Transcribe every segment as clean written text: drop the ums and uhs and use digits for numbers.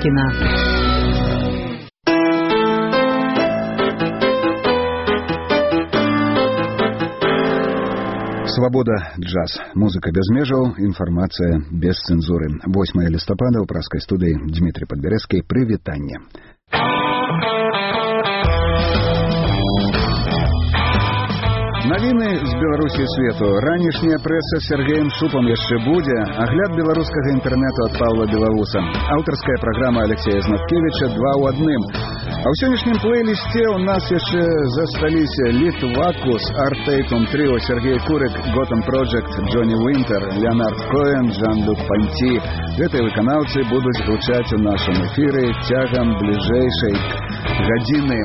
Лапкина. Свабода, джаз, музыка без межаў, інфармацыя без цэнзуры. 8 лістапада ў праскай студыі Дмітрий Падбярэцкі. Прывітанне. Навіны з Беларусі і свету. Ранішняя прэса з Сергеем Шупам яшчэ будзе. Агляд беларускага інтэрнэту ад Павла Белавуса. Аўтарская праграма Алексея Знаткевіча «Два ў адным». А ў сённяшнім плейлісце ў нас яшчэ засталіся Літвакус, Артейтум Тріо, Сергей Курык, Готэм Проджект, Джонни Уинтер, Леонард Коэн, Жан-Люк Панці. Гэтыя выканаўцы будуць гучаць у нашым эфіры цягам бліжэйшай гадзіны.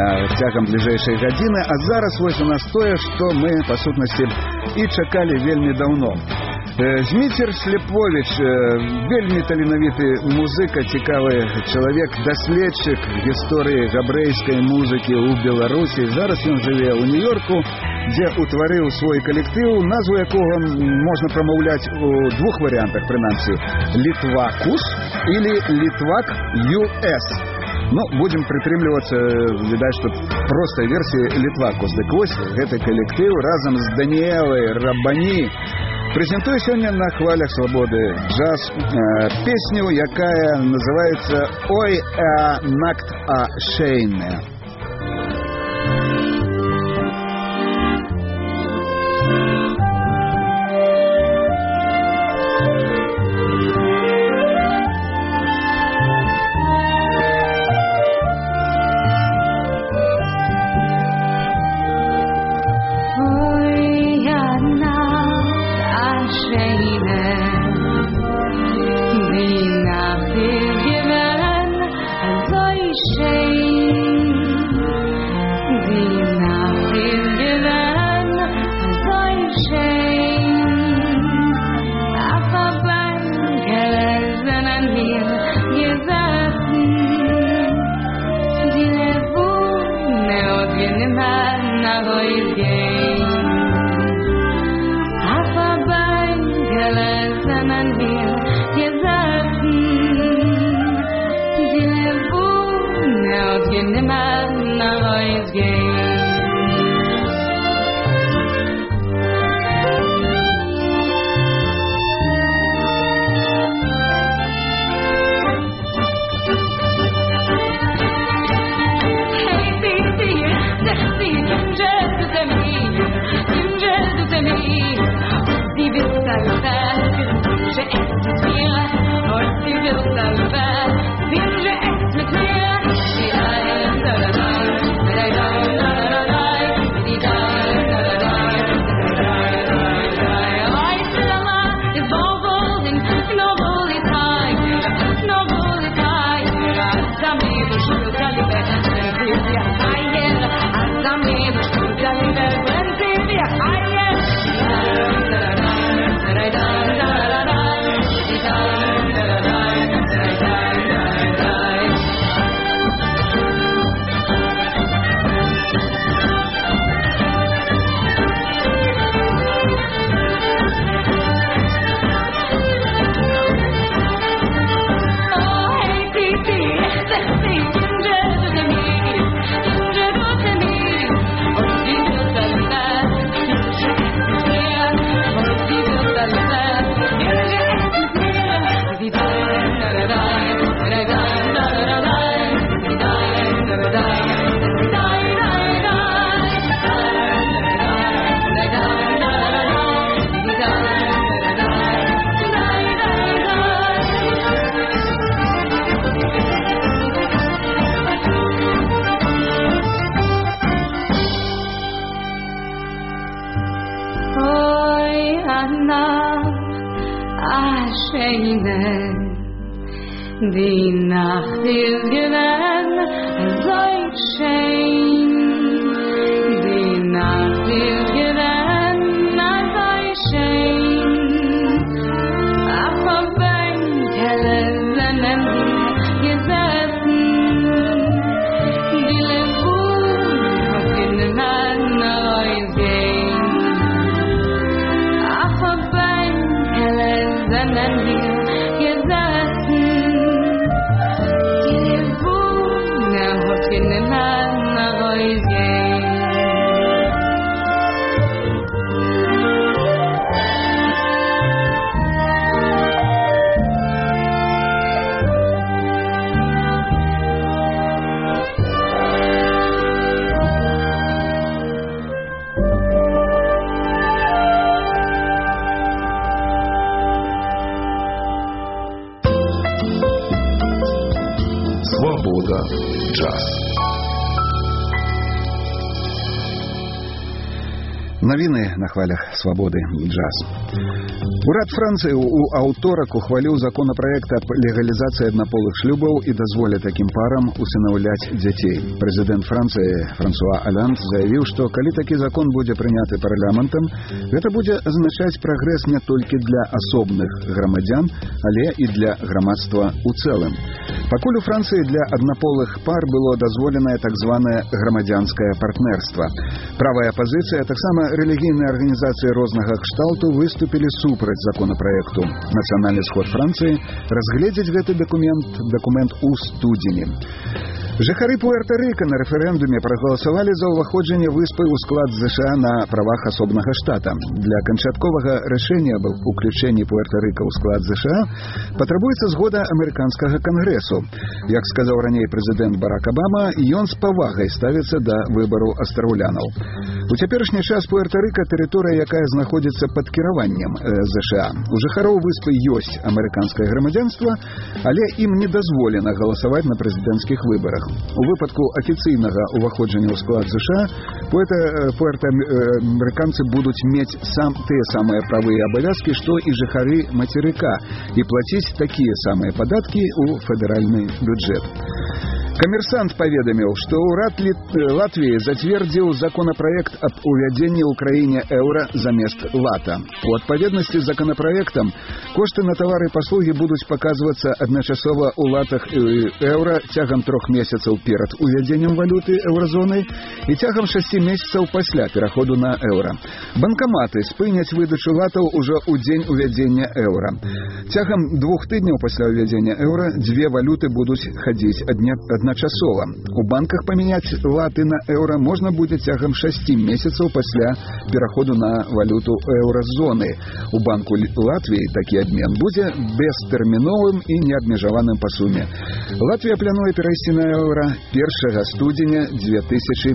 А зараз вось у нас тое, што мы, па сутнасці, і чакалі вельмі даўно. Зміцер Слепович, вельмі таленавіты музыка, цікавы чалавек, даследчык гісторыі габрэйскай музыкі ў Беларусі. Зараз ён жыве ў Нью-Йорку, дзе ўтварыў свой калектыў, назву якога можна прамаўляць у двух варыянтах, прынамсі, Літвакус или Літвак US. Ну, будем прытрымлівацца, відаць, што простай версіі Літвакус. Дык вось гэты калектыў разам з Даніэлай Рабані прэзентуе сёння на хвалях свабоды джаз песню, якая называецца «Ой, накт шейне». Die Nacht ist gewesen, so schön. Die Nacht ist gewesen, so schön. Auf der Bänkele sind wir gesessen. Die Lebur auf den Mann rausgehen. Auf der Bänkele sind wir gesessen. Свобода джаз. Навіны на хвалях свабоды джаз. Урад Францыі ў аўторак ухваліў законапраект аб легалізацыі аднаполых шлюбаў і дазволе такім парам усынаўляць дзяцей. Прэзідэнт Францыі Франсуа Оланд заявіў, што калі такі закон будзе прыняты парламентам, гэта будзе азначаць прагрэс не толькі для асобных грамадзян, але і для грамадства ў цэлым. Пакуль у Францыі для аднаполых пар было дазволенае так званае грамадзянскае партнерства. Правая апазіцыя, таксама рэлігійныя арганізацыі рознага кшталту выступілі супраць законапраекту. Нацыянальны сход Францыі разгледзець гэты дакумент у студзені. Жыхары Пуэрта-Рыка на рэферэндуме прагаласавалі за ўваходжанне выспы ў склад ЗША на правах асобнага штата. Для канчатковага рашэння аб уключэнні Пуэрта-Рыка ў склад ЗША патрабуецца згода амерыканскага кангрэсу. Як сказаў раней прэзідэнт Барак Абама, ён з павагай ставіцца да выбару астраўлянаў. У цяперашні час Пуэрта-Рыка тэрыторыя, якая знаходзіцца пад кіраваннем ЗША. У жыхароў выспы ёсць амерыканскае грамадзянства, але ім не дазволена галасаваць на прэзідэнцкіх выбарах. У выпадку афіцыйнага ўваходжання ў склад ЗША пуэрта-амерыканцы будуць мець тыя самыя правы і абавязкі, што і жыхары мацерыка, і плаціць такія самыя падаткі ў федэральны бюджэт. Камерсант паведаміў, што ўрад Латвіі зацвердзіў законапраект аб увядзенні ў краіне еўра замест лата. У адпаведнасці з законапраектам кошты на тавары і паслугі будуць паказвацца адначасова ў латах еўра цягам 3 месяцаў перад увядзеннем валюты еўразоны і цягам 6 месяцаў пасля пераходу на еўра. Банкаматы спыняць выдачу латаў ужо ў дзень увядзення еўра. Цягам 2 тыдняў пасля увядзення еўра 2 валюты будуць хадзіць адначасова. У банках памяняць латы на еўра можна будзе цягам 6 месяцаў пасля пераходу на валюту еўразоны. У банку Латвіі такі абмен будзе бестэрміновым і неабмежаваным па суме. Латвія плануе перайсці на еўра 1 студзеня 2014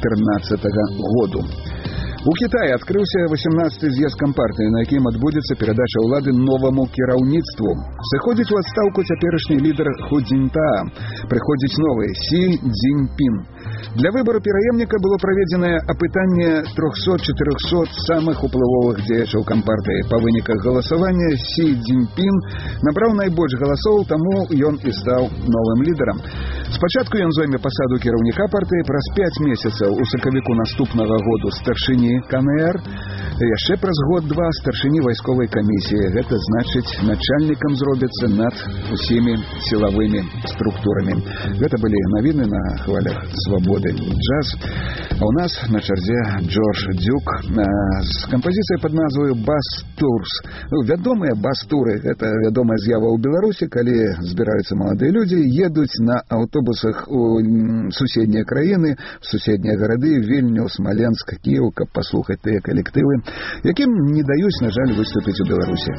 году. У Кітаі адкрыўся 18-й з'езд кампартыі, на якім адбудзецца перадача ўлады новаму кіраўніцтву. Сыходзіць у адстаўку цяперашні лідар Ху Цзіньтаа. Прыходзіць новы Сі Цзіньпін. Для выбару пераемніка было праведзенае апытанне 300-400 самых уплывовых дзеячаў кампартыі. Па выніках галасавання Сі Цзіньпін набраў найбольш галасоў, таму ён і стаў новым лідарам. Спачатку ён зойме пасаду кіраўніка партыі, праз 5 месяцаў у сакавіку наступнага году старшыні КНР, яшчэ праз год-два старшыні вайсковай камісіі. Гэта значыць, начальнікам зробіцца над усімі сілавымі структурамі. Гэта былі навіны на хвалях свабоды джаз. А у нас на чарзе Джордж Дюк з кампазіцыяй пад назваю «Бас-турс». Вядомыя бас-туры – гэта вядомая з'ява ў Беларусі, калі збіраюцца маладыя людзі, едуць на аўтобусах у суседнія краіны, в суседнія гарады, Вільню, Смаленск, Кіеў, каб паслухаць тыя калектывы, якім не даюць, на жаль, выступіць у Беларусі.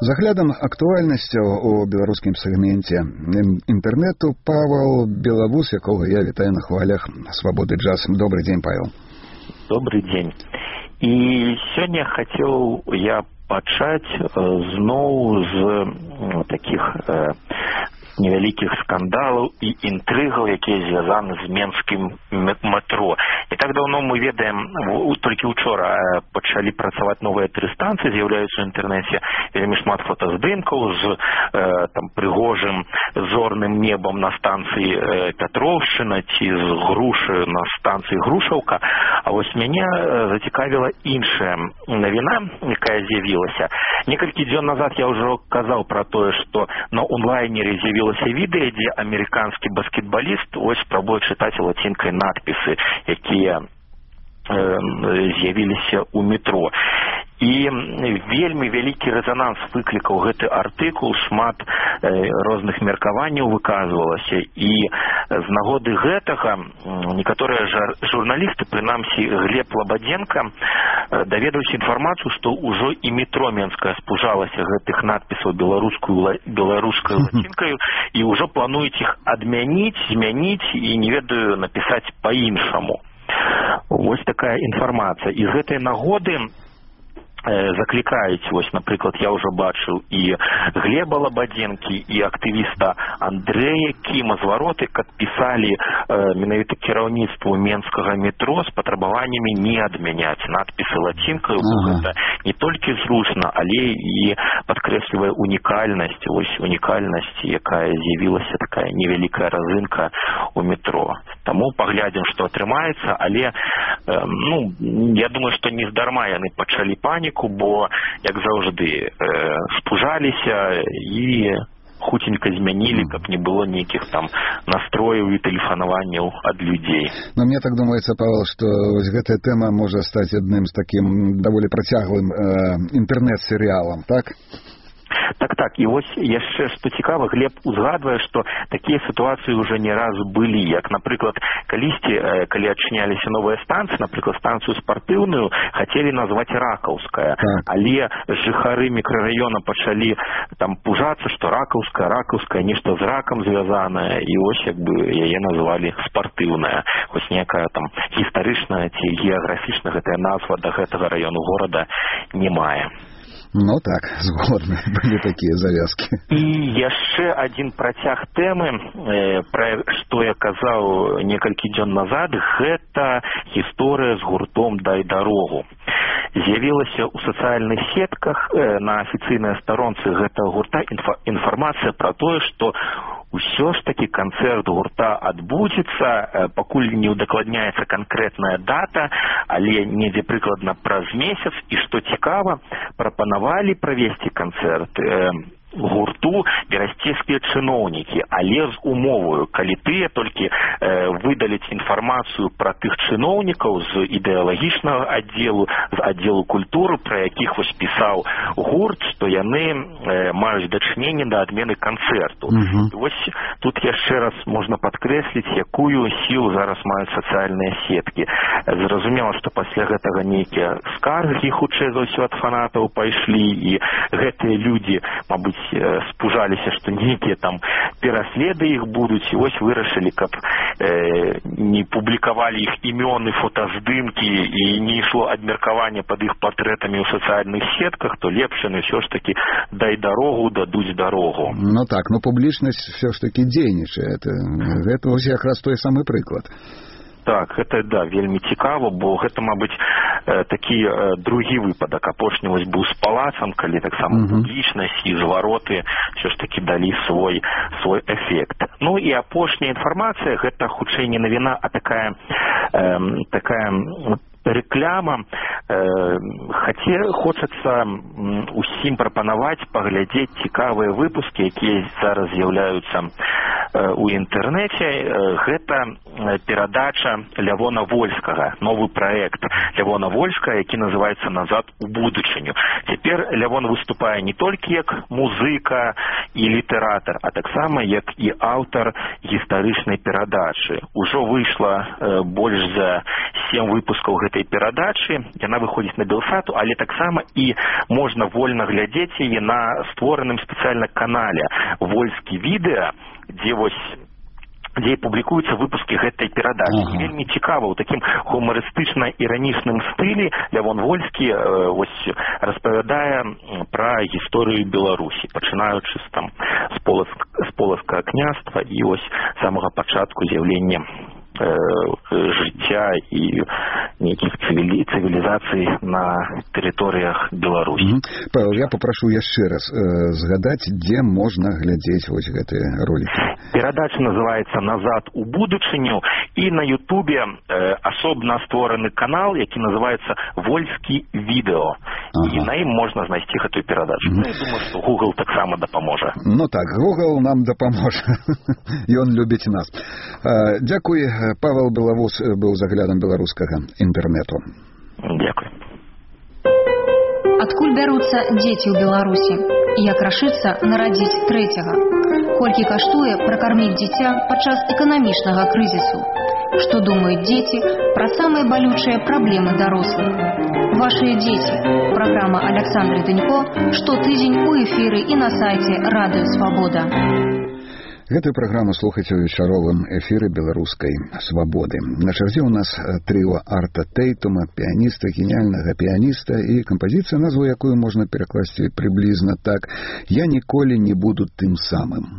З аглядам актуальнасцяў у беларускім сегменце інтэрнэту Павел Белавус, якога я вітаю на хвалях Свабоды джаз. Добрый день, Павел. Добрый день. І сёння хацеў я пачаць зноў з такіх невялікіх скандалаў і інтрыгаў, якія звязаны з менскім метро. Не так даўно мы ведаем, толькі учора пачалі працаваць новыя 3 станцыі, з'яўляюцца ў інтэрнэце вельмі шмат фотаздымкаў з там прыгожым зорным небам на станцыі Пятроўшчына ці з грушы на станцыі Грушаўка. А вось мяне зацікавіла іншая навіна, якая з'явілася. Некалькі дзён назад я ўжо казаў пра тое, што на онлайнере з'явілася відэа, дзе амерыканскі баскетбаліст ось спрабуе чытаць лацінкай надпісы, якія з'явіліся ў метро. І вельмі вялікі рэзананс выклікаў гэты артыкул, шмат розных меркаванняў выказвалася, і з нагоды гэтага некаторыя журналісты, прынамсі Глеб Лабадзенко, даведаўся інфармацыю, што ўжо і метро менскае спужалася гэтых надпісаў беларускай лацінкаю і ўжо плануюць іх адмяніць, змяніць і, не ведаю, напісаць па-іншаму. Вось такая інфармацыя. І з гэтай нагоды заклікаюць, вось, напрыклад, я ўжо бачыў і Глеба Лабадзенкі, і актывіста Андрэя Кіма з Варотык адпісалі менавіта кіраўніцтву менскага метро з патрабаваннямі не адмяняць надпісы лацінкаю. Гэта не толькі зручна, але і падкрэслівае унікальнасць, вось унікальнасць, якая з'явілася, такая невялікая разынка ў метро. Таму паглядзім, што атрымаецца, але я думаю, што не здарма яны пачалі паніку, бо, як заўжды, спужаліся і хуценька змянілі, каб не было нейкіх там настрояў і тэлефанаванняў ад людзей. Но мне так думаецца, Павел, што вось гэтая тэма можа стаць адным з такім даволі працяглым інтэрнэт-серыялам, так? Так, і вось яшчэ, што цікава, Глеб узгадвае, што такія сітуацыі ўжо не раз былі, як, напрыклад, калісьці, калі адчыняліся новыя станцыі, напрыклад, станцыю спартыўную хацелі назваць Ракаўская, але жыхары мікрараёна пачалі там пужацца, што Ракаўская, нешта з ракам звязанае, і вось як бы яе назвалі спартыўная. Вось некая там гістарычная ці геаграфічна гэтая назва да гэтага раёну горада не мае. Ну так, згодны, былі такія завязкі. І яшчэ адзін працяг тэмы, пра што я казаў некалькі дзён назад, гэта гісторыя з гуртом «Дай дарогу». З'явілася ў сацыяльных сетках на афіцыйнай старонцы гэтага гурта інфармацыя пра тое, што ўсё ж такі канцэрт гурта адбудзецца, пакуль не ўдакладняецца канкрэтная дата, але недзе прыкладна праз месяц, і што цікава, прапанавалі правесці канцэрт гурту берасцейскія чыноўнікі, але з умоваю, калі тыя толькі выдаліць інфармацыю пра тых чыноўнікаў з ідэалагічнага аддзелу, з аддзелу культуры, пра якіх вось пісаў гурт, што яны маюць дачыненне да адмены канцэрту. І вось тут яшчэ раз можна падкрэсліць, якую сілу зараз маюць сацыяльныя сеткі. Зразумела, што пасля гэтага нейкія скаргі, хутчэй за ўсё, ад фанатаў пайшлі, і гэтыя людзі, мабыць, спужаліся, што нейкія там пераследы іх будуць, і вось вырашылі, каб не публікавалі іх імёны, фотаздымкі і не ішло абмеркаванне пад іх партрэтамі ў сацыяльных сетках, то лепш яны ўсё ж такі «Дай дарогу», дадуць дарогу. Ну так, но публічнасць ўсё ж такі дзейнічае. Гэта вось якраз той самы прыклад. Так, гэта, да, вельмі цікава, бо гэта, мабыць, такі другі выпадак. Апошні вось быў з палацам, калі таксама публічнасць і звароты ўсё ж такі далі свой эфект. Ну і апошняя інфармацыя, гэта хутчэй не навіна, а такая рэкляма. Хочацца усім прапанаваць паглядзець цікавыя выпускі, якія зараз з'яўляюцца у інтэрнэце, гэта перадача Лявона Вольскага, новы праект Лявона Вольскага, які называецца «Назад у будучыню». Цяпер Лявон выступае не толькі як музыка і літаратар, а таксама як і аўтар гістарычнай перадачы. Ужо выйшла больш за 7 выпускаў гэтай перадачы, яна выходзіць на Белсату, але таксама і можна вольна глядзець яе на створаным спецыяльна канале «Вольскі відэа», дзе публікуюцца выпускі гэтай перадачы. Вельмі цікава, у такім гумарыстычна-іранічным стылі Лявон Вольскі распавядае пра гісторыю Беларусі, пачынаючы з полацкага княства і самага пачатку з'яўлення жыцця і нейкіх цывілізацый на тэрыторыях Беларусі. Павел, я попрошу яшчэ раз згадаць, дзе можна глядзець вось гэтыя ролікі. Перадача называецца «Назад у будучыню», і на Ютубе асобна створаны канал, які называецца «Вольскі відэо». І на ім можна знайсці гэтую перадачу. Я думаю, што Google таксама дапаможа. Ну так, Google нам дапаможа. Ён любіць нас. Дзякуй. Павел Белавус быў заглядам беларускага інтэрнэту. Дзякуй. Адкуль бяруцца дзеці ў Беларусі? Як рашыцца нарадзіць трэцяга? Колькі каштуе пракарміць дзіця падчас эканамічнага крызісу? Што думаюць дзеці пра самыя балючыя праблемы дарослых? Вашыя дзеці. Праграма Аляксандры Дынько штотыдзень у эфіры і на сайце Радыё Свабода. Гэтую праграму слухайце ў вечаровым эфіры беларускай свабоды. На чарзе ў нас трыо Арта Тэйтума, піяніста, геніальнага піяніста, і кампазіцыя, назву якую можна перакласці прыблізна так: «Я ніколі не буду тым самым».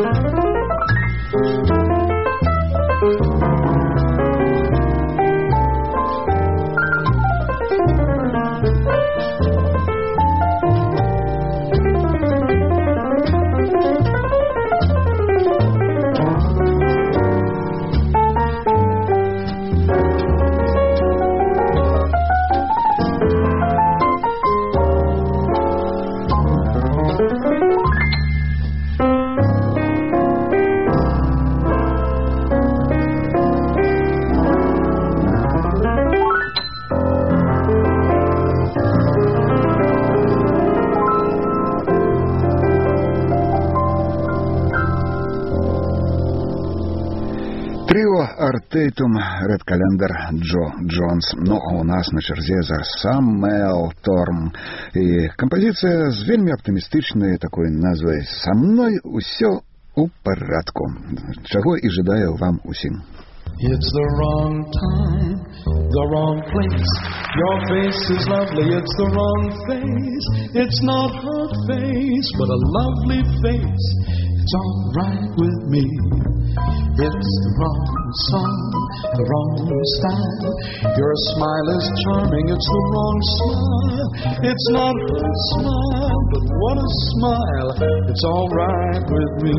Трио Артейтум, Ред Календар, Джо Джонс. Ну, а у нас на черзе зараз сам Мел Торм. І композиція з вельми оптимістичною такою назвою «Со мною усьо у порядку», чого і жадаю вам усім. It's the wrong time, the wrong place. Your face is lovely, it's the wrong face. It's not her face, but a lovely face. It's all right with me. It's the wrong song, the wrong style. Your smile is charming, it's the wrong smile. It's not her smile, but what a smile. It's all right with me.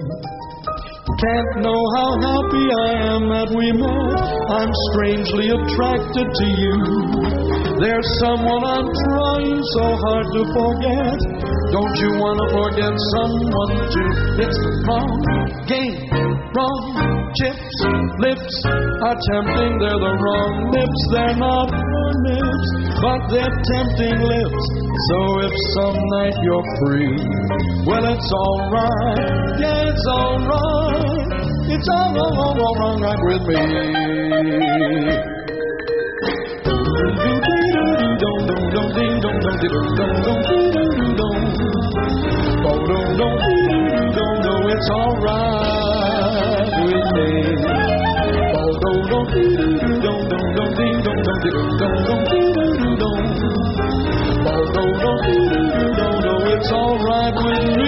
Can't know how happy I am that we met. I'm strangely attracted to you. There's someone I'm trying so hard to forget. Don't you want to forget someone too? It's the wrong game, wrong chips. Lips are tempting, they're the wrong lips. They're not her lips, but they're tempting lips. So if some night you're free, well, it's all right. Yeah, it's all right. It's all right with me. It's all right with me. It's all right with me.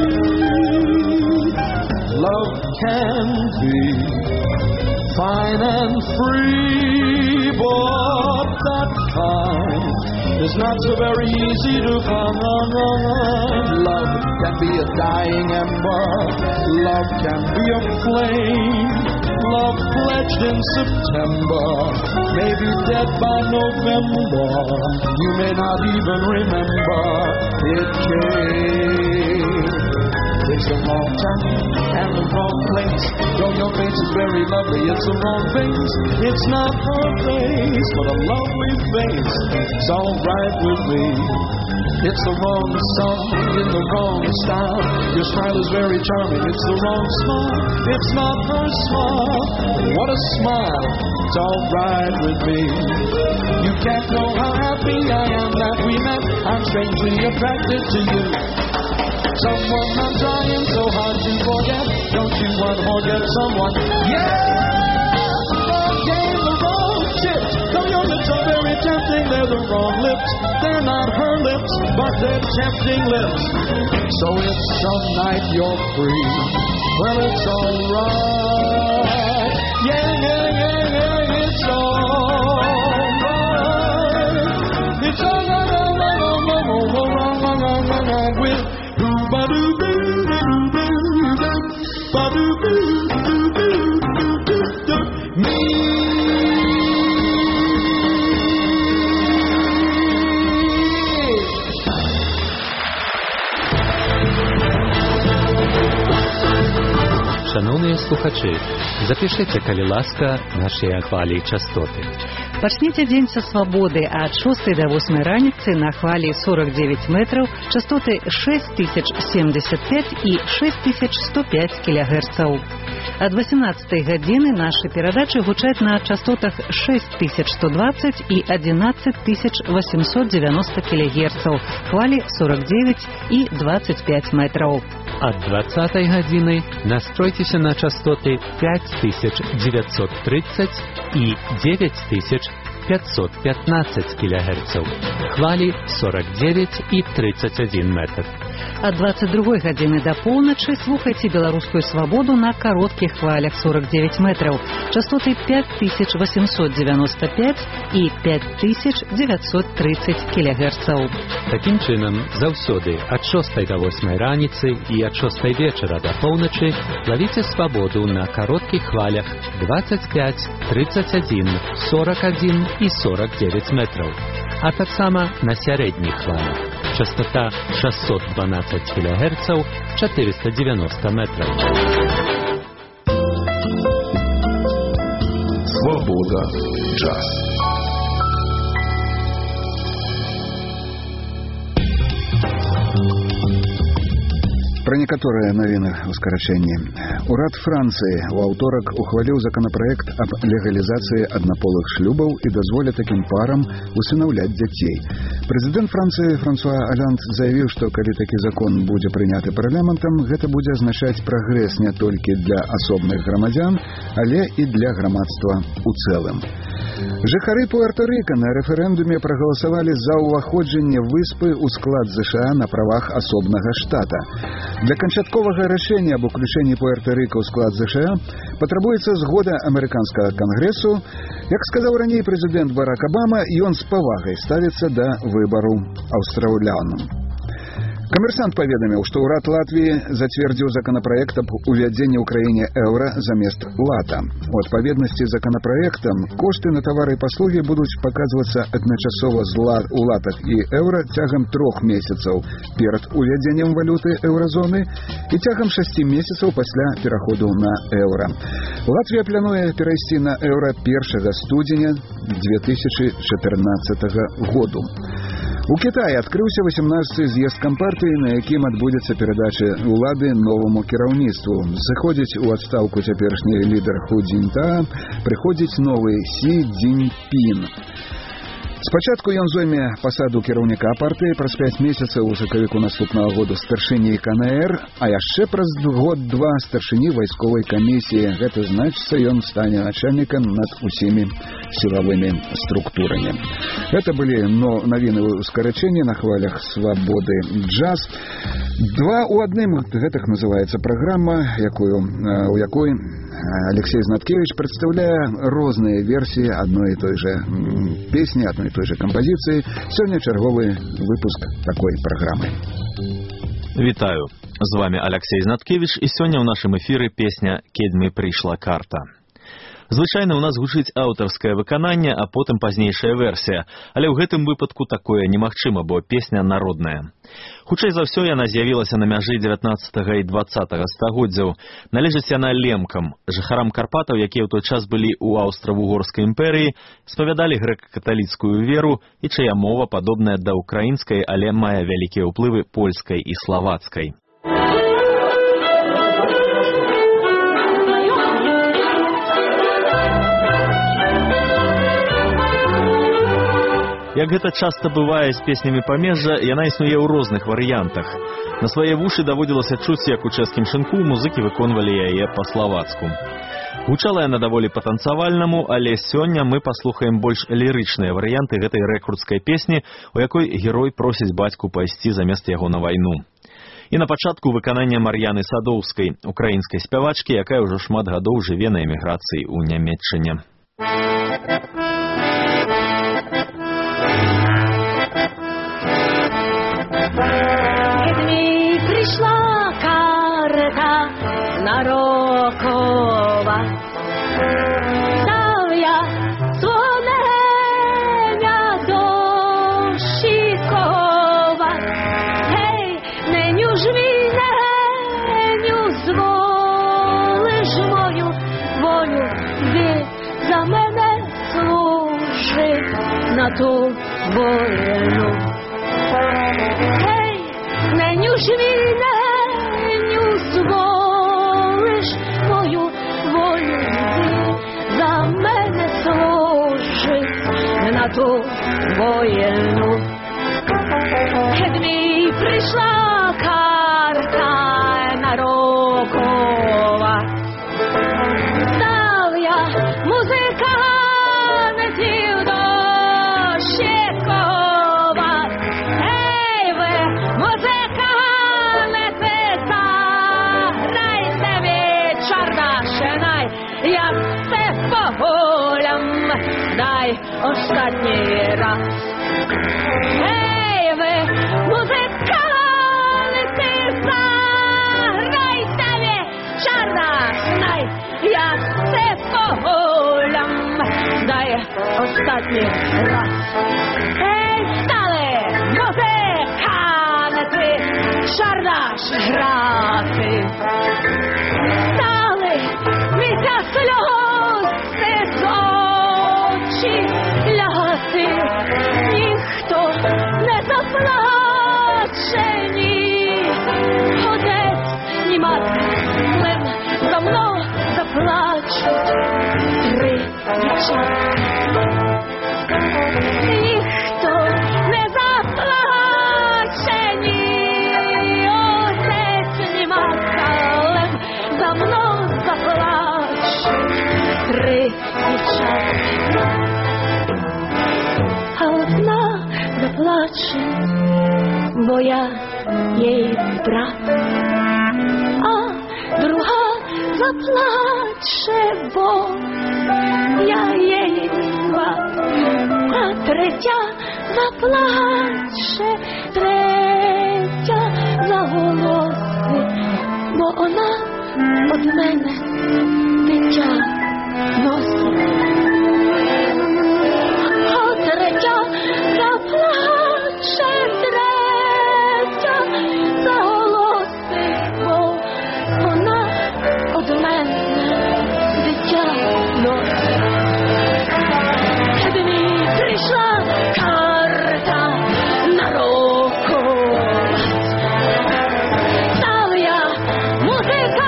Love can be fine and free, but that kind is not so very easy to find. Love can be a dying ember. Love can be a flame. Love pledged in September may be dead by November. You may not even remember it came. It's the wrong time and the wrong place. Though your face is very lovely, it's the wrong face. It's not her face, but a lovely face. It's all right with me. It's the wrong song in the wrong style. Your smile is very charming, it's the wrong smile. It's not her smile, what a smile. It's all right with me. You can't know how happy I am that we met. I'm strangely attracted to you. Someone I'm trying so hard to forget. Don't you want to forget someone? Yeah! The wrong game, the wrong chips. Though your lips are very tempting, they're the wrong lips. They're not her lips, but they're tempting lips. So if some night you're free, well, it's all right. Yeah, yeah, yeah, yeah, it's all right. It's all right, with Шановні слухачі, запишіться, калі ласка, наші хвалі частоти. Пачніце дзень са свабоды ад 6 до 8 раніцы на хвалі 49 метраў, частоты 6075 і 6105 кГц. Ад 18 гадзіны нашы перадачы гучаць на частотах 6120 і 11890 кГц, хвалі 49 і 25 метраў. Ад 20 гадзіны настройцеся на частоты 5930 і 9515 кГц, хвалі 49 і 31 метр. Ад 22 гадзіны да поўначы слухайце беларускую свабоду на кароткіх хвалях 49 метраў, частоты 5895 і 5930 кілягерцаў. Такім чынам, заўсёды ад 6 до 8 раніцы і ад 6 вечара да поўначы лавіце свабоду на кароткіх хвалях 25, 31, 41 і 49 метраў, а таксама на сярэдніх хвалях. Частота 612 кГц, 490 метров. Свобода. Джаз. Пра некаторыя навіны ў скарачэнні. Урад Францыі ў аўторак ухваліў законапраект аб легалізацыі аднаполых шлюбаў і дазволе такім парам усынаўляць дзяцей. Прэзідэнт Францыі Франсуа Аланд заявіў, што калі такі закон будзе прыняты парламентам, гэта будзе азначаць прагрэс не толькі для асобных грамадзян, але і для грамадства ў цэлым. Жыхары Пуэрто-Рыка на рэферэндуме прагаласавалі за ўваходжанне выспы ў склад ЗША на правах асобнага штата. Для канчатковага рашэння об уключэнні Пуэрто-Рыка ў склад ЗША патрабуецца згода амерыканскага кангрэсу. Як сказаў раней прэзідэнт Барак Абама, ён з павагай ставіцца да выбару аўстраліянам. Камерсант паведаміў, што ўрад Латвіі зацвердзіў законапраект аб увядзенні ў краіне еўра замест лата. У адпаведнасці з законапраектам кошты на тавары і паслугі будуць паказвацца адначасова у латах і еўра цягам 3 месяцаў перад увядзеннем валюты еўразоны і цягам 6 месяцаў пасля пераходу на еўра. Латвія плануе перайсці на еўра 1 студзеня 2014 году. У Кітаі адкрыўся 18-й з'езд кампартыі, на якім адбудзецца перадача ўлады новаму кіраўніцтву. Сыходзіць у адстаўку цяперашні лідар Ху Цзіньтаа, прыходзіць новы Сі Цзіньпін. Спачатку ён зойме пасаду кіраўніка партыі, праз 5 месяцаў у сакавіку наступнага году старшыні КНР, а яшчэ праз год-два старшыні вайсковай камісіі. Гэта значыцца, ён стане начальнікам над усімі сілавымі структурамі. Гэта былі навіны ў скарачэнні на хвалях свабоды джаз. 2 ў 1, гэтак называецца праграма, у якой Алексей Знаткевич прадстаўляе розныя версіі адной і той жа песні, адной і той жа кампазіцыі. Сёння чарговы выпуск такой праграмы. Вітаю. З вами Алексей Знаткевич, і сёння ў нашым эфіры песня «Кедьми прийшла карта». Звычайна ў нас гучыць аўтарскае выкананне, а потым пазнейшая версія, але ў гэтым выпадку такое немагчыма, бо песня народная. Хутчэй за ўсё яна з'явілася на мяжы 19 і 20 стагоддзяў. Належыць яна лемкам, жыхарам Карпатаў, якія ў той час былі ў Аўстра-Вугорскай імперыі, спавядалі грэка-каталіцкую веру і чая мова падобная да ўкраінскай, але мае вялікія ўплывы польскай і славацкай. Як гэта часта бывае з песнямі памежжа, яна існуе ў розных варыянтах. На свае вушы даводзілася чуць, як у чэшскім шынку музыкі выконвалі яе па-славацку. Гучала яна даволі па-танцавальнаму, але сёння мы паслухаем больш лірычныя варыянты гэтай рэкрутскай песні, у якой герой просіць бацьку пайсці замест яго на вайну. І на пачатку выканання Мар'яны Садоўскай, украінскай спявачкі, якая ўжо шмат гадоў жыве на эміграцыі ў Нямецчыне. Кедьми пришла карта нарокова, став я свонення дощикова. Гей, неню ж мій, неню зволиш мою волю, ви за мене служить на ту війну. Неню ж мій, неню зволиш мою волю, за мене служить на ту війну. Кедьми прийшла карта нарокова, став я музикантів дощикова. Ей ви, музикантів як це по волям, дай останній раз. Гей ви, музиканти, заграйте вечора, дай, як це по волям, дай останній раз. Гей, стали, музиканти, шардаш грати. Стали, місця сльози з очі ляти. Ніхто не заплаче, ні отець, ні матка, лем за мною заплачуть 3 дівчата. Ніхто не заплаче, ні отець, ні матка, лем за мною заплачуть 3 дівчата. А одна заплаче, бо я їй брат, а друга заплаче, бо я їй сват, а третя заплаче, третя заголосить, бо вона од мене дитя носить. Третя заплаче, третя заголосить, бо вона од мене дитя носить. Мені прийшла карта на руку. Став я музикантів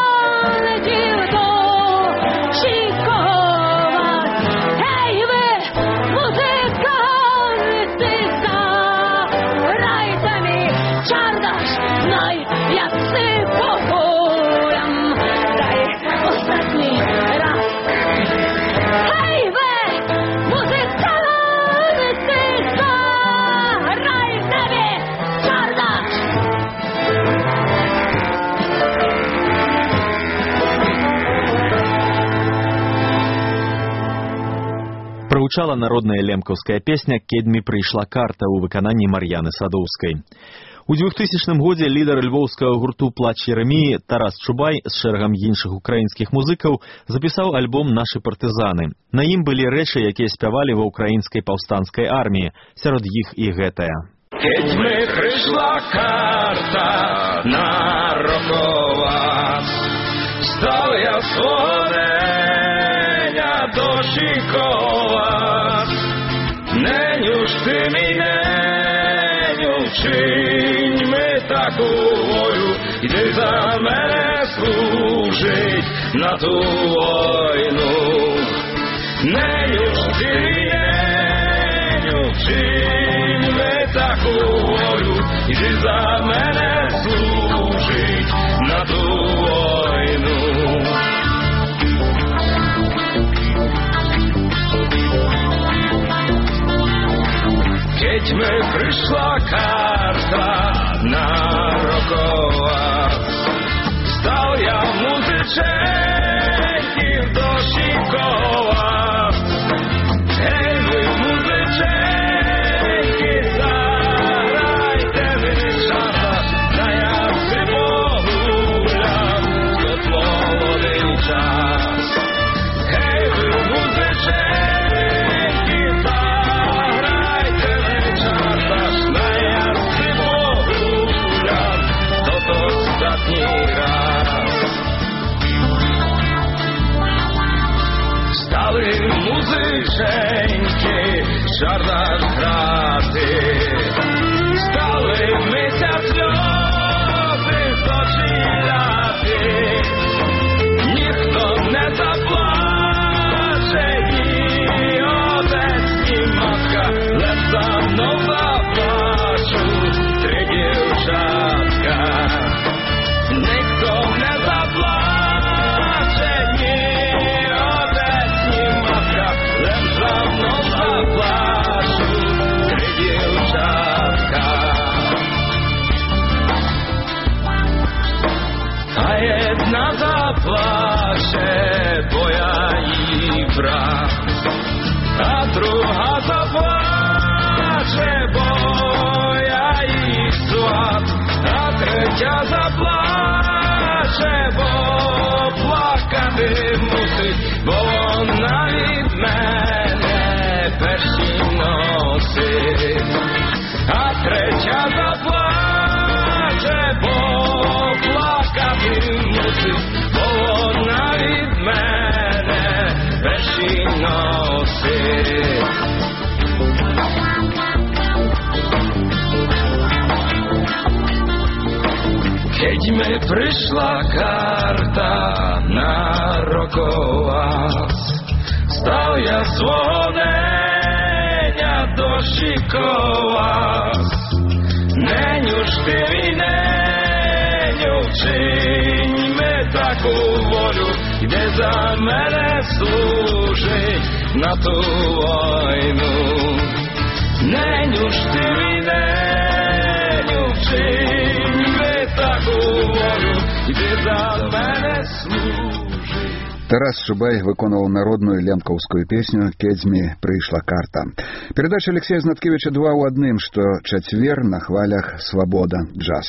дочікувати. Ей ви, музиканти, заграйте мій чардаш, знай, як си по волям, дай останній раз. Ей ви, музиканти, заграйте мій чардаш. Прагучала народная лемкаўская песня «Кедьмі прыйшла карта» у выкананні Мар'яны Садоўскай. У 2000 годзе лідар львоўскага гурту «Плач Єреміі» Тарас Чубай з шэрагам іншых украінскіх музыкаў запісаў альбом «Нашы партызаны». На ім былі рэчы, якія спявалі ва ўкраінскай паўстанцкай арміі, сярод іх і гэтая. Кедьмі прийшла карта нарокова, став я свого неня дочікова. Неню ж ти мій неню, вчинь ми таку волю, йди за мене служить на ту війну. Неню ж ти мій неню, вчинь ми таку волю, йди за мене служить на ту війну. Кедьми прийшла карта нарокова, став я музиченьків дочікова. Гей ви, музиченьки, заграйте вечора, та я си погулям, тут молодий час. Гей ви, музиченьки, заграйте вечора, та я си погулям, тут останній раз. Стали музиченьки шардаш грати, стали мися сльози з очі ляти. Ніхто не заплаче, ні отець, ні матка, лев за мною заплачуть 3 дівчатка. Ніхто не заплаче, ні отець, ні матка, лев за мною заплачуть 3 дівчатка. А jedna zaplacze, bo добра, а друга заплаче, бо я їх сват, а третя заплаче, бо плакати мусить, бо вона від мене перші носить, а третя заплаче, бо плакати мусить, бо вона від мене перші носить. Keď mi prišla karta na rokovác, stal ja svojho neňa došikovác. Neňuž ty mi neňu, čiňme takú voľu, kde za mene slúži na tú vojnu. Neňuž ty mi neňu, čiňme takú voľu, kde za mene slúži. Тарас Шубай виконував народную лемкаўскую песню «Кедзьмі прыйшла карта». Передача Алексея Знаткевича «Два ў адным», што чацвер на хвалях «Свабода джаз».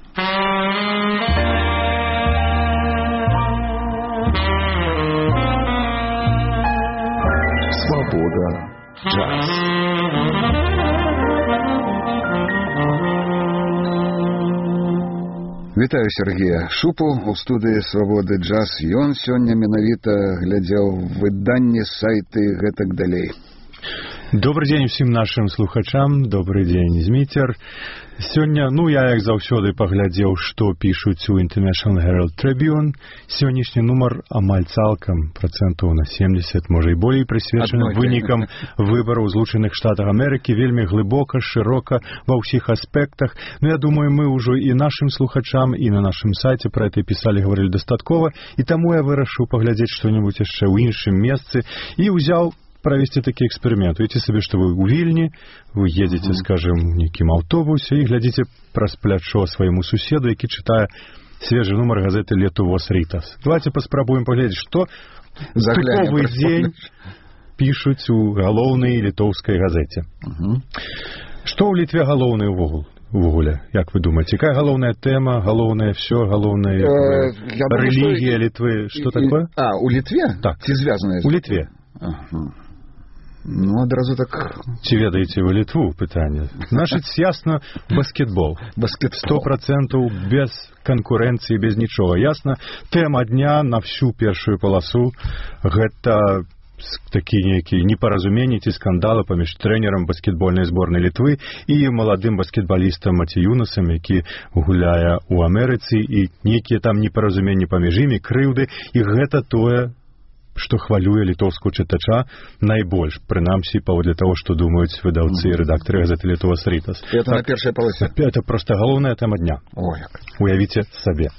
Свобода джаз. Вітаю Сергея Шупу у студыі «Свабоды джаз». Ён сёння менавіта глядзеў выданні, сайты і гэтак далей. Добрый дзень усім нашим слухачам, добрый дзень, Зміцер. Сёння, я як заўсёды паглядзеў, што пішуць у International Herald Tribune. Сённяшні нумар амаль цалкам, процентаў на 70, можа і болей, прысвечаны вынікам выбараў Злучаных Штатах Амерыкі, вельмі глыбока, шырока, ва ўсіх аспектах. Я думаю, мы ўжо і нашим слухачам, і на нашым сайце пра гэта пісалі, гаварылі дастаткова, і таму я вырашыў паглядзець што-небудзь яшчэ ў іншым месцы і ўзяў провести такі эксперимент. Уявіце сабе, што вы ў Вільні, вы едзеце, скажем, в нейкім аўтобусе і глядзіце праз плячо свайму суседу, які чытае свежы нумар газеты «Летувос Ритас». Давайте паспрабуем паглядзець, што тыповы дзень пішуць у галоўнай літоўскай газеце. Што ў Літве галоўнае увогуле, як вы думаеце? Якая галоўная тэма, галоўнае всё, галоўная рэлігія Літвы? Што такое? У Літве? Так. Ці звязанае? У Літве. Адразу так... Ці ведаеце вы Літву, пытанне? Значыць, ясна, баскетбол. 100% без канкурэнцыі, без нічога. Ясна, тэма дня на всю першую паласу гэта такі нейкі непаразуменні ці скандалы паміж трэнерам баскетбольнай зборнай Літвы і маладым баскетбалістам Матіюнасам, які гуляе ў Амерыцы, і нейкія там непаразуменні паміж імі, крыўды, і гэта тое, што хвалюе літоўскую чытача найбольш, прынамсі, паводле таго, што думаюць выдаўцы і рэдактары газеты «Летувос Ритас». Это на першай паласе? Это проста галоўная тэма дня. Уявіце сабе.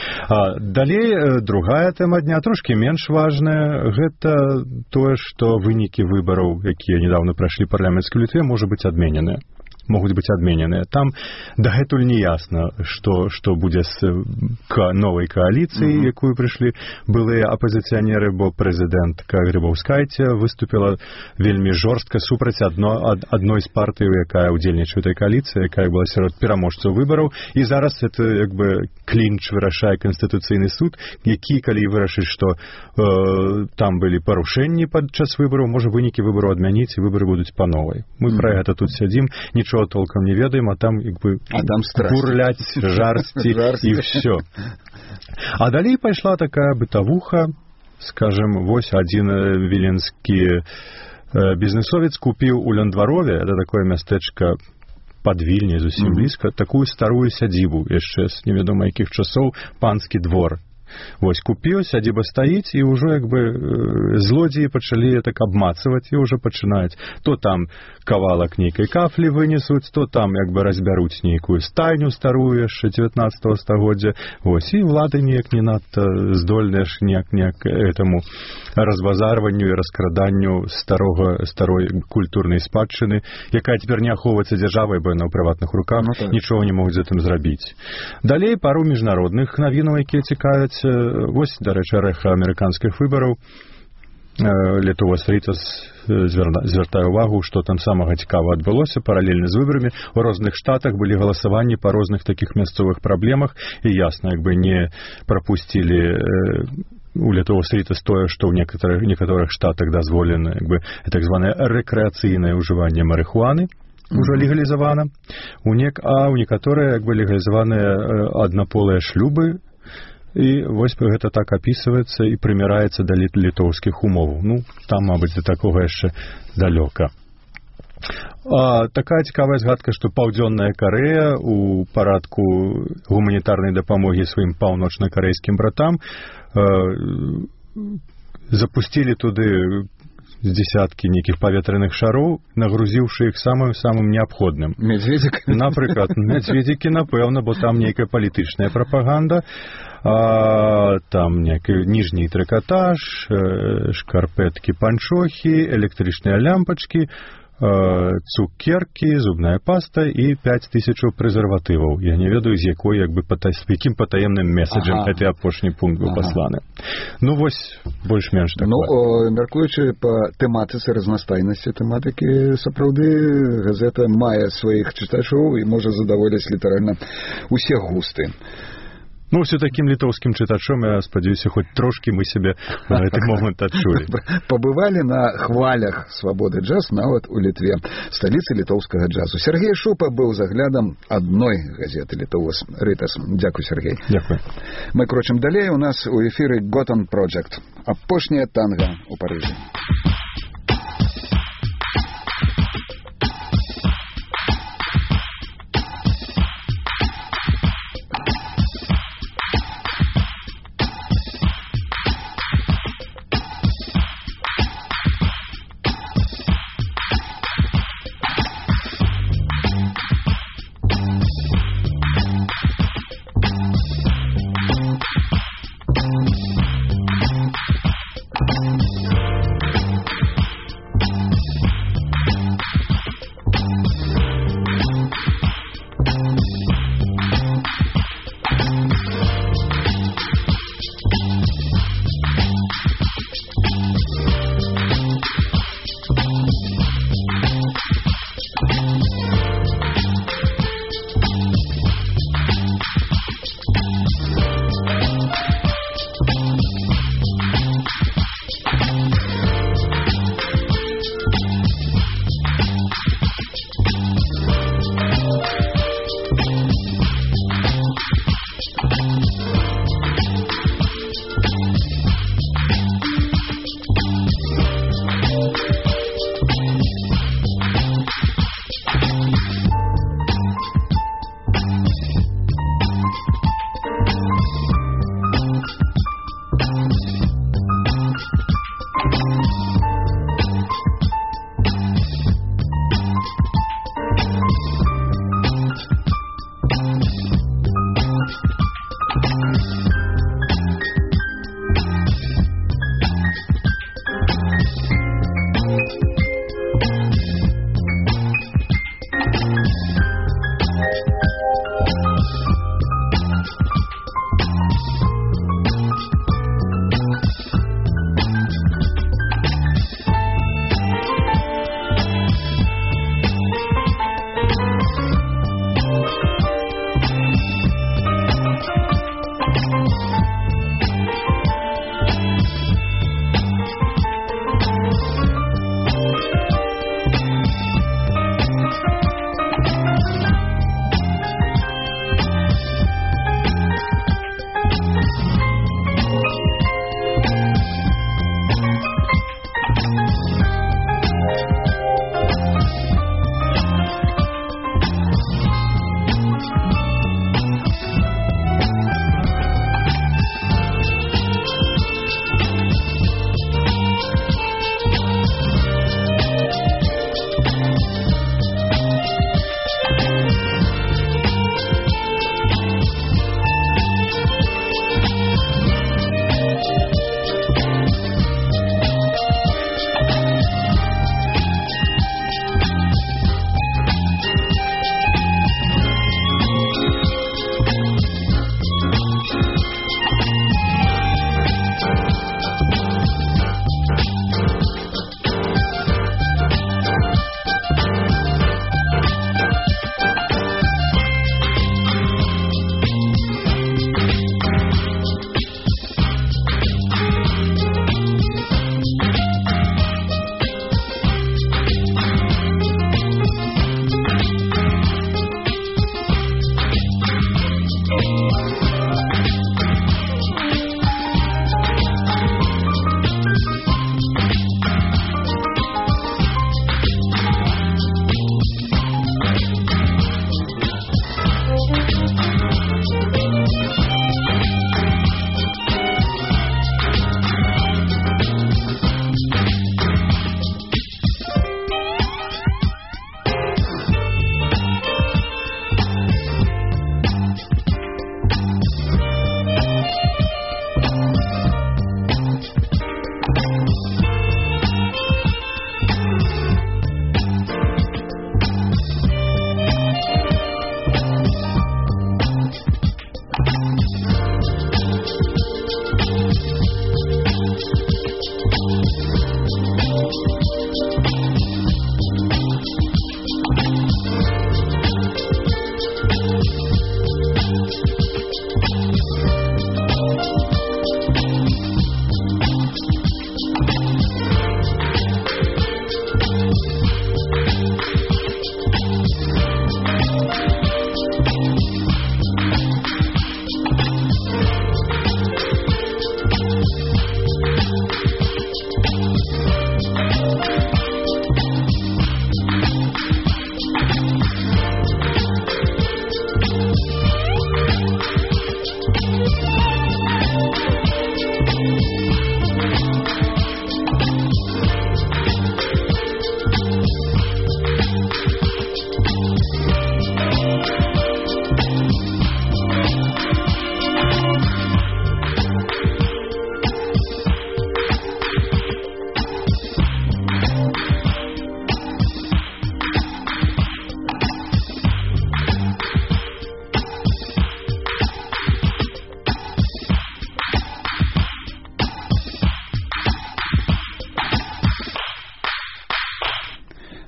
Далей, другая тэма дня, трошкі менш важная, гэта тое, што вынікі выбараў, якія недавно прайшлі парламенцкай Літве, можа быць адмененыя. Могуць быць адмененыя. Там дагэтуль не ясна, што будзе з новай кааліцыі, якую прыйшлі былыя апазіцыянеры, бо прэзідэнтка Грыбаўскайце выступіла вельмі жорстка супраць адной з партый, якая ўдзельнічае ў этой кааліцыі, якая была сярод пераможцаў выбараў, і зараз это як бы клінч вырашае Канстытуцыйны суд, які, калі вырашыць, што там былі парушэнні падчас выбараў, можа вынікі выбараў адмяніць, і выбары будуць па новай. Мы пра гэта тут сядзім, нічого толком не ведаем, а там як бы бурляць, жарсці і ўсё. А далей пайшла такая бытавуха, скажем, вось адзін віленскі бізнесовец купіў у Ляндварове, это такое мястэчка пад Вільняй, зусім блізка, такую старую сядзібу, яшчэ з невядома якіх часоў, панскі двор. Вось, купіў, сядзіба стаіць, і ўжо як бы злодзеі пачалі так абмацаваць, і ўжо пачынаюць. То там кавалак нейкай кафлі вынесуць, то там як бы разбяруць нейкую стайню старую яшчэ 19 стагоддзя. Вось, і ўлады неяк не надта здольныя ж неяк этому разбазарванню і раскраданню старой культурнай спадчыны, якая цяпер не ахоўваецца дзяржавай, бо яна ў прыватных руках, нічога не могуць з гэтым зрабіць. Далей пару міжнародных навінаў, якія цікавяць. Вось, дарэчы, рэха амерыканскіх выбараў. Літовас Рытас звяртае ўвагу, што там самага цікава адбылося паралельна з выбарамі. У розных штатах былі галасаванні па розных такіх мясцовых праблемах, і ясна, не прапусцілі у Літовас Рытас тое, што ў некаторых штатах дазволена так званае рэкрэацыйнае ўжыванне марыхуаны, уже легалізавана, а ў некаторыя легалізаваныя аднаполыя шлюбы. І вось гэта так апісваецца і прымяраецца да літоўскіх умоваў. Там, мабыць, да такога яшчэ далёка. Такая цікавая згадка, што Паўдзённая Карэя у парадку гуманітарнай дапамогі сваім паўночна-карэйскім братам запусцілі туды з дзесяткі нейкіх паветраных шароў, нагрузіўшы іх самым неабходным. Медведзік? Напрыклад, медведзікі, напэўна, бо там нейкая палітычная прапаганда, там нейкі ніжні трыкатаж, шкарпэткі-панчохі, электрычныя лямпачкі, цукеркі, зубная паста і 5000 прэзерватываў. Я не ведаю, з якім патаемным месаджам гэты апошні пункт быў пасланы. Вось, больш-менш такое. Мяркуючы па тэматыцы, разнастайнасці тэматыкі, сапраўды газета мае сваіх чытачоў і можа задаволіць літаральна усе густы. Усё такім літоўскім чытачом, я спадзяюся, хоць трошкі мы сябе на гэты момант адчулі. Пабывалі на хвалях свабоды джаз нават у Літве, сталіцы літоўскага джазу. Сергей Шупа быў заглядам адной газеты «Літовас Рытас». Дзякуй, Сергей. Дзякуй. Мы крочым далей. У нас у эфіры «Готан Project». Апошняя танга у Парыжы.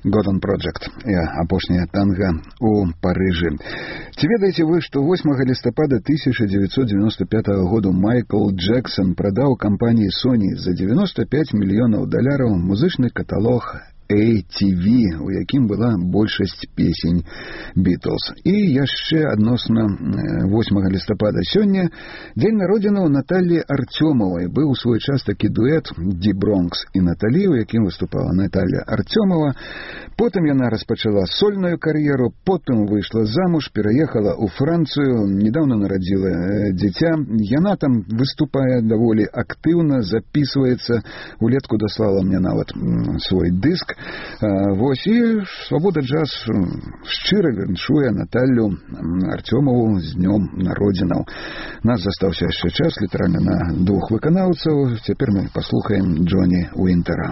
Godon Project і апошняя танга у Парыжы. Ці ведаеце вы, што 8 лістапада 1995 году Майкл Джексон прадаў кампаніі Sony за $95 мільёнаў музычны каталог ATV, у якім была большасць песень Beatles. І яшчэ адносна 8 лістапада сёння дзень народзінаў Натальі Артёмавай. Быў у свой час такі дуэт «Ди Бронкс» і Наталі, у якім выступала Наталья Артёмава. Потым яна распачала сольную кар'еру, потым выйшла замуж, пераехала ў Францыю, недавно нарадзіла дзіця. Яна там выступае даволі актыўна, записываецца. Улетку даслала мне нават свой дыск. Вось, і Свабода джаз шчыра віншуе Наталью Артёмову з днём народзінаў. Нас застаўся яшчэ час, літаральна на 2 выканаўцаў. Цяпер мы паслухаем Джоні Уінтера.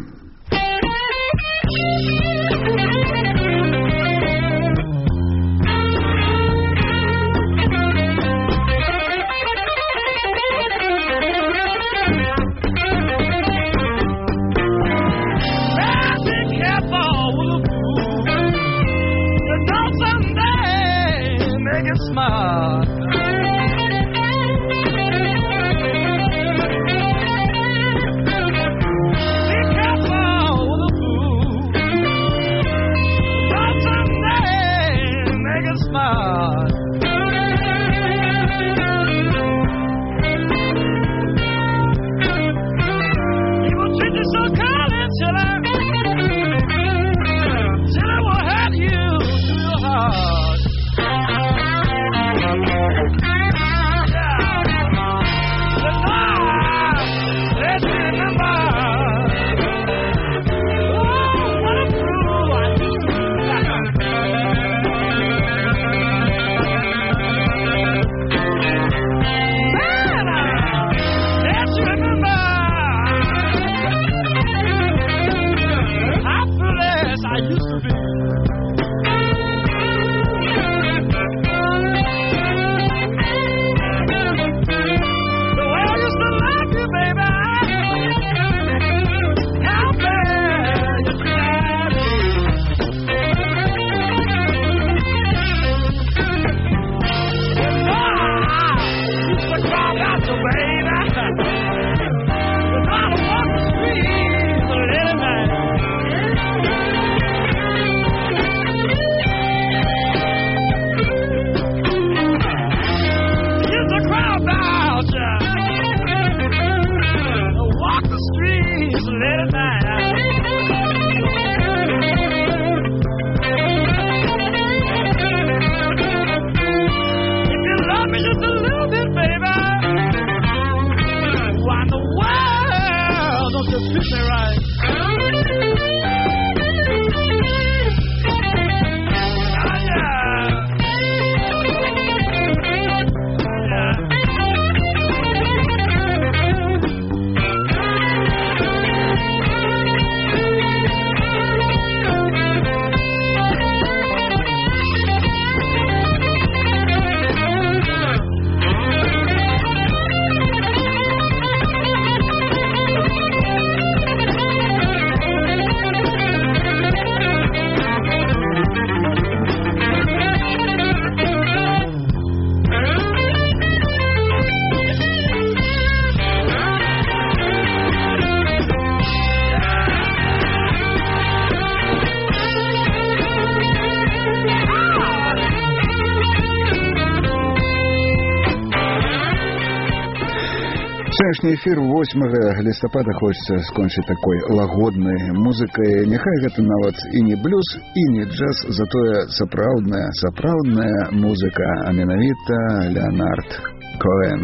Сённяшні эфір 8 лістапада хочется скончыць такой лагоднай музыкай. Няхай гэта нават і не блюз, і не джаз, затое сапраўдная музыка, а менавіта Леонард Коэн.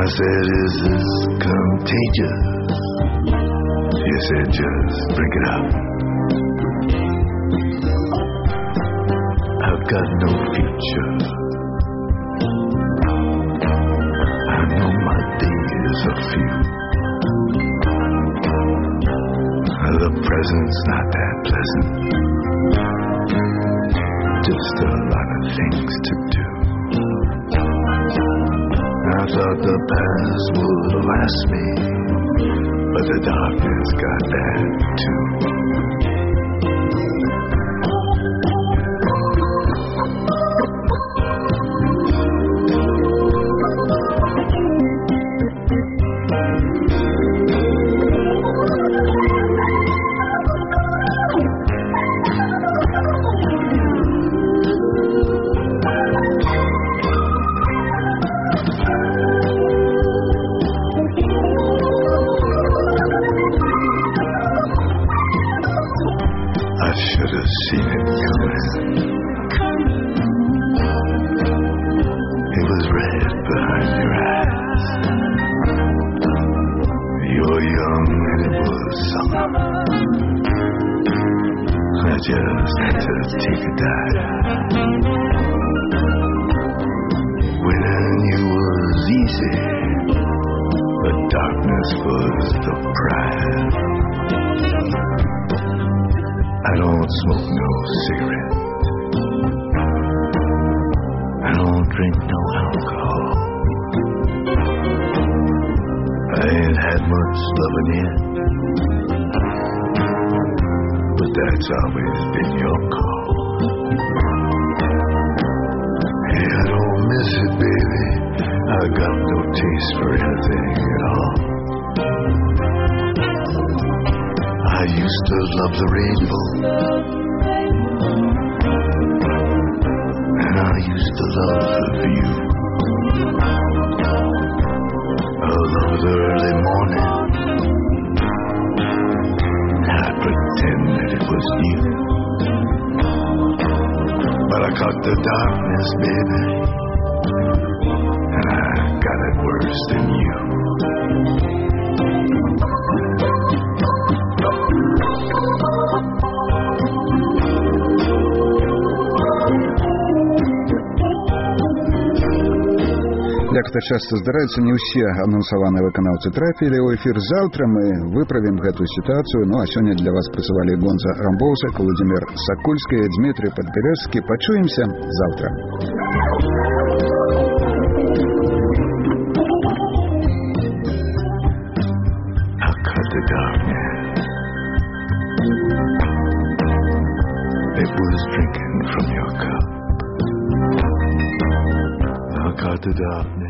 I said, is this contagious? She said, just drink it up. I've got no future. I know my days are few. The present's not that pleasant. Just a lot of things to do. I thought the past would last me, but the darkness got that too. Should have seen it coming. It was red behind your eyes. You're young and it was summer. I just had to take a dive. Winning you was easy, but darkness was the prize. I don't smoke no cigarette. I don't drink no alcohol. I ain't had much loving yet, but that's always been your call. Hey, I don't miss it, baby. I got no taste for anything at all. I used to love the rainbow, and I used to love the view. I love the early morning, and I pretend that it was new. But I caught the darkness, baby, and I got it worse than you. Як это часто здараецца, не ўсе анансаваныя выканаўцы трапілі ў эфір. Заўтра мы выправім гэтую сітуацыю. Ну а сёння для вас працавалі Гонза Рамбоўсак, Владимир Сакульскі, Дмитрий Подберезскі. Пачуемся заўтра. It was drinking from your cup. I caught the darkness.